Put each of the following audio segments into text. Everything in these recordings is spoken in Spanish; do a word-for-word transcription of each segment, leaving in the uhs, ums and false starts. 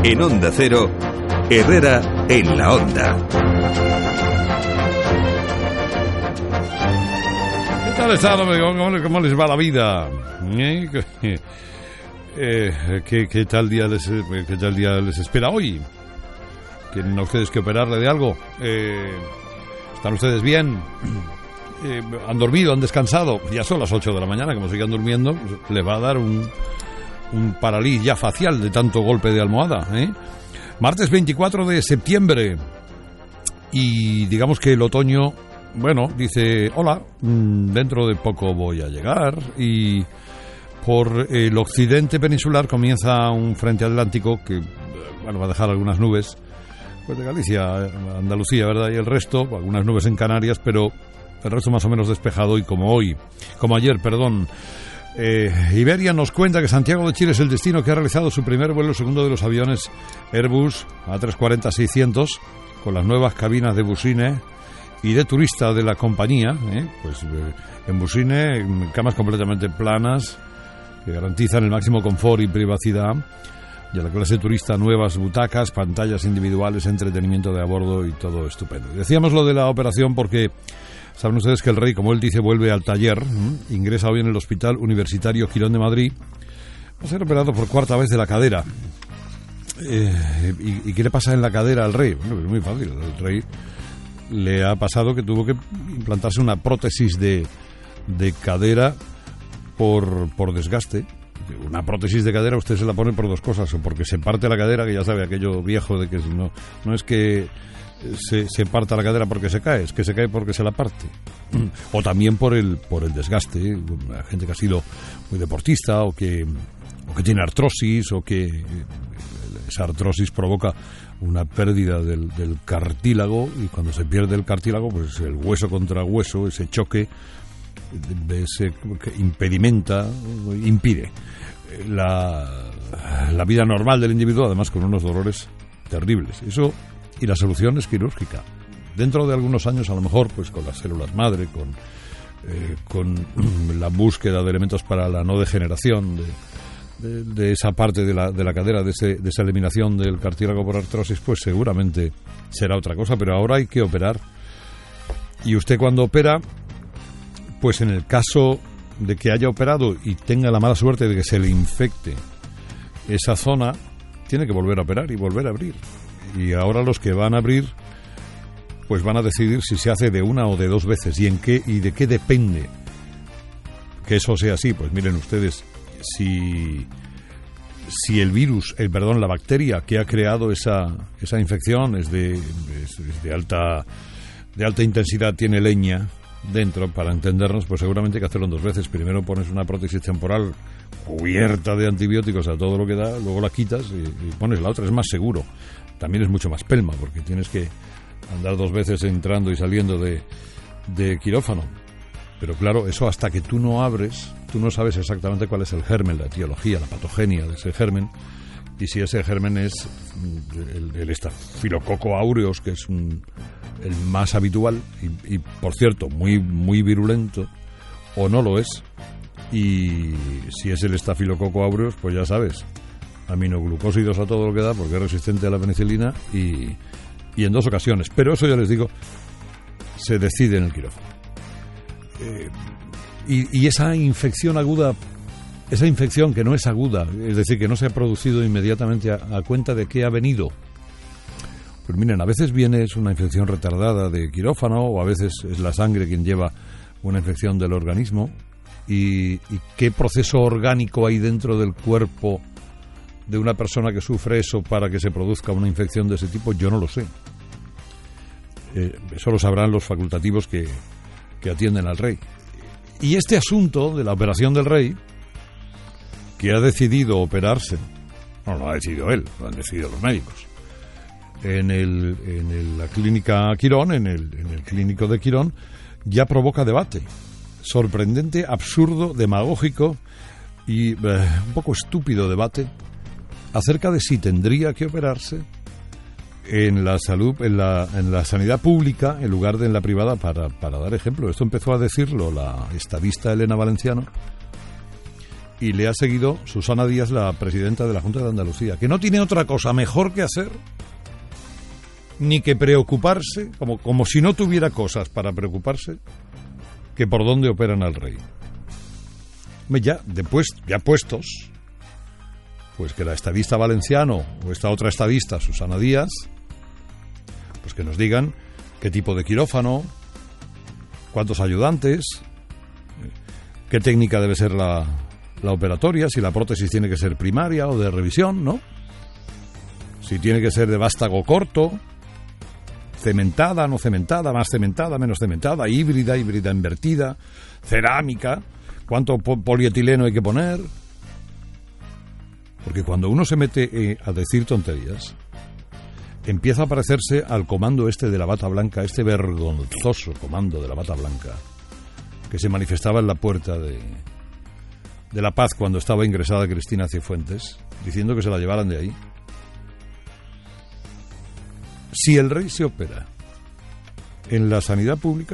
En Onda Cero, Herrera en la Onda. ¿Qué tal están, ¿Cómo, ¿Cómo les va la vida? ¿Eh? Eh, ¿qué, qué, tal día les, ¿Qué tal día les espera hoy? ¿Tienen a ustedes que operarle de algo? Eh, ¿Están ustedes bien? Eh, ¿Han dormido? ¿Han descansado? Ya son las ocho de la mañana, como sigan durmiendo, les va a dar un, un paralís ya facial de tanto golpe de almohada, ¿eh? Martes veinticuatro de septiembre. Y digamos que el otoño, bueno, dice, hola, dentro de poco voy a llegar. Y por el occidente peninsular comienza un frente atlántico que, bueno, va a dejar algunas nubes, pues de Galicia, Andalucía, ¿verdad? Y el resto, algunas nubes en Canarias, pero el resto más o menos despejado. Y como hoy, como ayer, perdón, eh, Iberia nos cuenta que Santiago de Chile es el destino que ha realizado su primer vuelo segundo de los aviones Airbus A trescientos cuarenta seiscientos con las nuevas cabinas de Busine y de turista de la compañía, ¿eh? Pues eh, en Busine, en camas completamente planas que garantizan el máximo confort y privacidad, y a la clase turista nuevas butacas, pantallas individuales, entretenimiento de a bordo y todo estupendo. Decíamos lo de la operación porque saben ustedes que el rey, como él dice, vuelve al taller, ¿eh? Ingresa hoy en el Hospital Universitario Quirón de Madrid, va a ser operado por cuarta vez de la cadera. Eh, y, ¿Y qué le pasa en la cadera al rey? Bueno, es muy fácil, el rey le ha pasado que tuvo que implantarse una prótesis de, de cadera por, por desgaste. Una prótesis de cadera usted se la pone por dos cosas, o porque se parte la cadera, que ya sabe aquello viejo de que no, no es que se, se parta la cadera porque se cae, es que se cae porque se la parte. O también por el, por el desgaste, la gente que ha sido muy deportista o que, o que tiene artrosis, o que esa artrosis provoca una pérdida del, del cartílago, y cuando se pierde el cartílago, pues el hueso contra hueso, ese choque, ese que impedimenta, impide la, la vida normal del individuo, además con unos dolores terribles. Eso, y la solución es quirúrgica. Dentro de algunos años, a lo mejor, pues con las células madre, con, eh, con la búsqueda de elementos para la no degeneración de De, de esa parte de la, de la cadera, de, ese, de esa eliminación del cartílago por artrosis, pues seguramente será otra cosa, pero ahora hay que operar. Y usted cuando opera, pues en el caso de que haya operado y tenga la mala suerte de que se le infecte esa zona, tiene que volver a operar y volver a abrir. Y ahora los que van a abrir, pues van a decidir si se hace de una o de dos veces, y en qué y de qué depende que eso sea así. Pues miren ustedes, Si, si el virus, el perdón, la bacteria que ha creado esa, esa infección es de, es, es de alta de alta intensidad, tiene leña dentro, para entendernos, pues seguramente hay que hacerlo en dos veces. Primero pones una prótesis temporal cubierta de antibióticos a todo lo que da, luego la quitas y, y pones la otra. Es más seguro, también es mucho más pelma, porque tienes que andar dos veces entrando y saliendo de, de quirófano. Pero claro, eso hasta que tú no abres, tú no sabes exactamente cuál es el germen, la etiología, la patogenia de ese germen, y si ese germen es el, el estafilococo aureus, que es un, el más habitual, y, y por cierto, muy, muy virulento, o no lo es. Y si es el estafilococo aureus, pues ya sabes, aminoglucósidos a todo lo que da, porque es resistente a la penicilina, y, y en dos ocasiones. Pero eso, ya les digo, se decide en el quirófano. Eh, y, y esa infección aguda, esa infección que no es aguda, es decir, que no se ha producido inmediatamente a, a cuenta de qué ha venido. Pues miren, a veces viene es una infección retardada de quirófano, o a veces es la sangre quien lleva una infección del organismo. Y, y qué proceso orgánico hay dentro del cuerpo de una persona que sufre eso para que se produzca una infección de ese tipo, yo no lo sé. Eh, eso lo sabrán los facultativos que que atienden al rey. Y este asunto de la operación del rey, que ha decidido operarse, no lo ha decidido él, lo han decidido los médicos, en el en el, la clínica Quirón, en el, en el clínico de Quirón, ya provoca debate. Sorprendente, absurdo, demagógico y eh, un poco estúpido debate acerca de si tendría que operarse en la salud, en la, en la sanidad pública en lugar de en la privada, para, para dar ejemplo. Esto empezó a decirlo la estadista Elena Valenciano, y le ha seguido Susana Díaz, la presidenta de la Junta de Andalucía, que no tiene otra cosa mejor que hacer ni que preocuparse, como, como si no tuviera cosas para preocuparse, que por dónde operan al rey. Ya, después, ya puestos, pues que la estadista valenciano o esta otra estadista, Susana Díaz, pues que nos digan qué tipo de quirófano, cuántos ayudantes, qué técnica debe ser la, la operatoria, si la prótesis tiene que ser primaria o de revisión, ¿no? Si tiene que ser de vástago corto, cementada, no cementada, más cementada, menos cementada, híbrida, híbrida invertida, cerámica, cuánto po- polietileno hay que poner. Porque cuando uno se mete eh, a decir tonterías, empieza a parecerse al comando este de la bata blanca, este vergonzoso comando de la bata blanca, que se manifestaba en la puerta de, de La Paz cuando estaba ingresada Cristina Cifuentes, diciendo que se la llevaran de ahí. Si el rey se opera en la sanidad pública,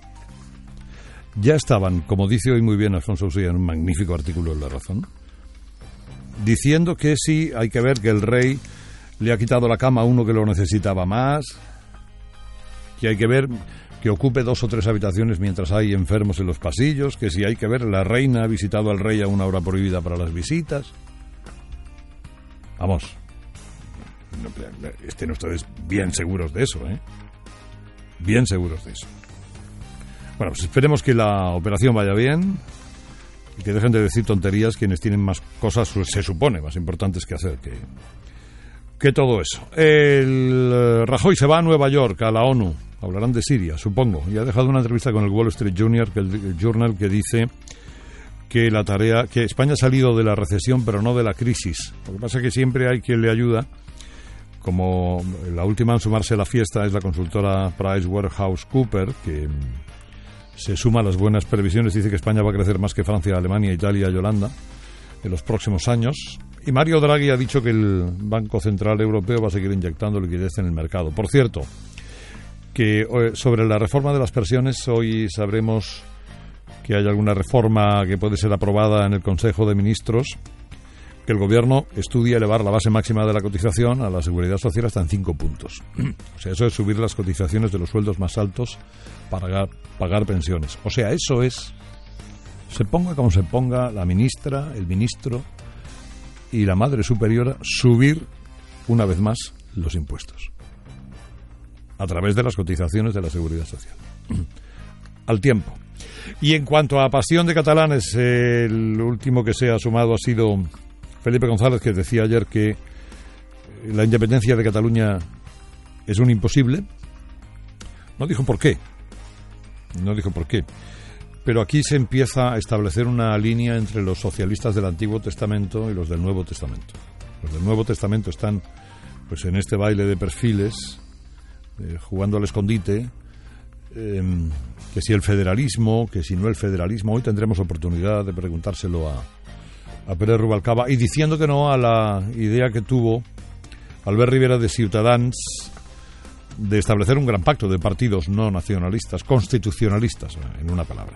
ya estaban, como dice hoy muy bien Alfonso Usía en un magnífico artículo en La Razón, diciendo que sí, hay que ver que el rey le ha quitado la cama a uno que lo necesitaba más, que hay que ver que ocupe dos o tres habitaciones mientras hay enfermos en los pasillos, que si hay que ver, la reina ha visitado al rey a una hora prohibida para las visitas. Vamos, estén ustedes bien seguros de eso, ¿eh? Bien seguros de eso. Bueno, pues esperemos que la operación vaya bien y que dejen de decir tonterías quienes tienen más cosas, se supone, más importantes que hacer que, que todo eso. El Rajoy se va a Nueva York, a la ONU. Hablarán de Siria, supongo. Y ha dejado una entrevista con el Wall Street Junior, que el Journal, que dice que la tarea, que España ha salido de la recesión, pero no de la crisis. Lo que pasa es que siempre hay quien le ayuda. Como la última en sumarse a la fiesta es la consultora PricewaterhouseCoopers, que se suma a las buenas previsiones, dice que España va a crecer más que Francia, Alemania, Italia y Holanda en los próximos años. Y Mario Draghi ha dicho que el Banco Central Europeo va a seguir inyectando liquidez en el mercado. Por cierto, que sobre la reforma de las pensiones hoy sabremos que hay alguna reforma que puede ser aprobada en el Consejo de Ministros, que el Gobierno estudia elevar la base máxima de la cotización a la Seguridad Social hasta en cinco puntos. O sea, eso es subir las cotizaciones de los sueldos más altos para pagar, pagar pensiones. O sea, eso es, se ponga como se ponga la ministra, el ministro y la Madre Superiora, subir una vez más los impuestos a través de las cotizaciones de la Seguridad Social. Al tiempo. Y en cuanto a pasión de catalanes, el último que se ha sumado ha sido Felipe González, que decía ayer que la independencia de Cataluña es un imposible. No dijo por qué. No dijo por qué. Pero aquí se empieza a establecer una línea entre los socialistas del Antiguo Testamento y los del Nuevo Testamento. Los del Nuevo Testamento están pues en este baile de perfiles, eh, jugando al escondite, eh, que si el federalismo, que si no el federalismo. Hoy tendremos oportunidad de preguntárselo a a Pérez Rubalcaba, y diciendo que no a la idea que tuvo Albert Rivera de Ciutadans de establecer un gran pacto de partidos no nacionalistas, constitucionalistas, en una palabra.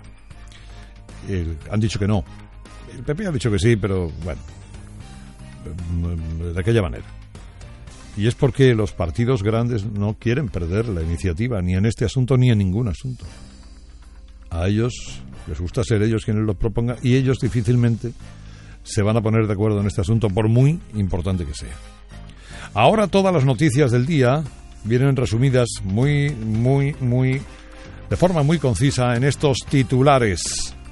Eh, han dicho que no. El P P ha dicho que sí, pero bueno, de aquella manera. Y es porque los partidos grandes no quieren perder la iniciativa, ni en este asunto ni en ningún asunto. A ellos les gusta ser ellos quienes los propongan, y ellos difícilmente se van a poner de acuerdo en este asunto, por muy importante que sea. Ahora todas las noticias del día vienen resumidas muy, muy, muy, de forma muy concisa en estos titulares.